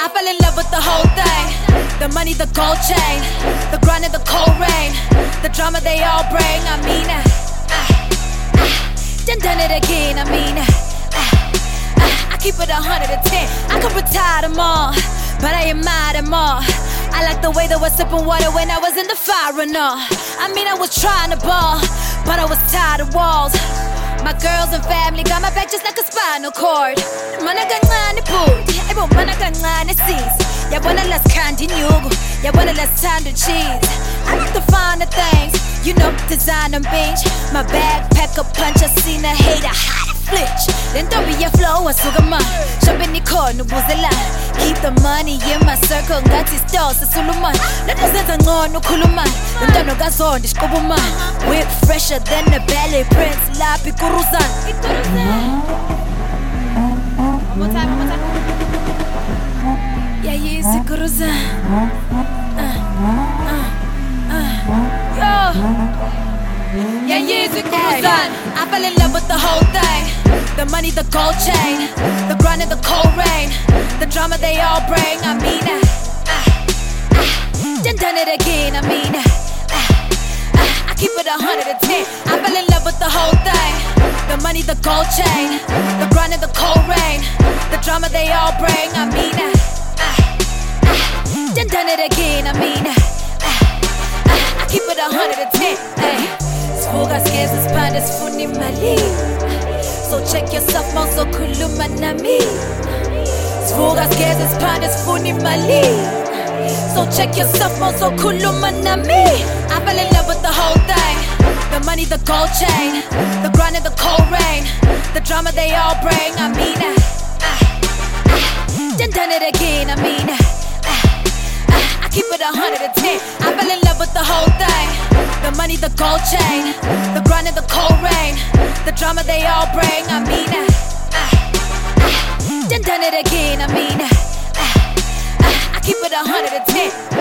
I fell in love with the whole thing. The money, the gold chain, the grind and the cold rain, the drama they all bring. I mean, done it again. I mean, I keep it 110. I could retire them all, but I admire them all. I like the way they were sipping water when I was in the fire and all. I mean, I was trying to ball, but I was tired of walls. My girls and family got my back just like a spinal cord. Mana kancane booty, ebo mana kancane sis. Yabona laskandi nyugu, yabona lasthanda cheese. I like the finer things, you know, design and binge. My backpack a punch, I seen a hater hot flinch. Then don't be a flow, I sugar man. Shopping the corner, buzela. Keep the money in my circle, ngati stores, a suluman. Let us get on no kuluman. Then don't know gas on this kubuman. Whip fresher than the ballet prince, la pikuruzan. One more time, one more time. Yeah, yes, Kuruzan. Yo. Yeah, yes, Kuruzan. I fell in love with the whole thing. The money, the gold chain, the grind and the cold rain, the drama they all bring. I mean, done it again. I mean, I keep it 110. I fell in love with the whole thing. The money, the gold chain, the grind and the cold rain, the drama they all bring. I mean, done it again. I mean, I keep it 110. Sfuga skezi spande sifuni mali. So check yourself, mawuzo khuluma nami. Sfuga skezi spande sifuni mali. So check yourself, mawuzo khuluma nami. I fell in love with the whole thing. The money, the gold chain, the grind and the cold rain, the drama they all bring. I mean, done it again. I mean, I keep it 110. I fell in love with the whole thing. The money, the gold chain, the grind and the cold rain, the drama they all bring. I mean, done it again. I mean, I keep it 110.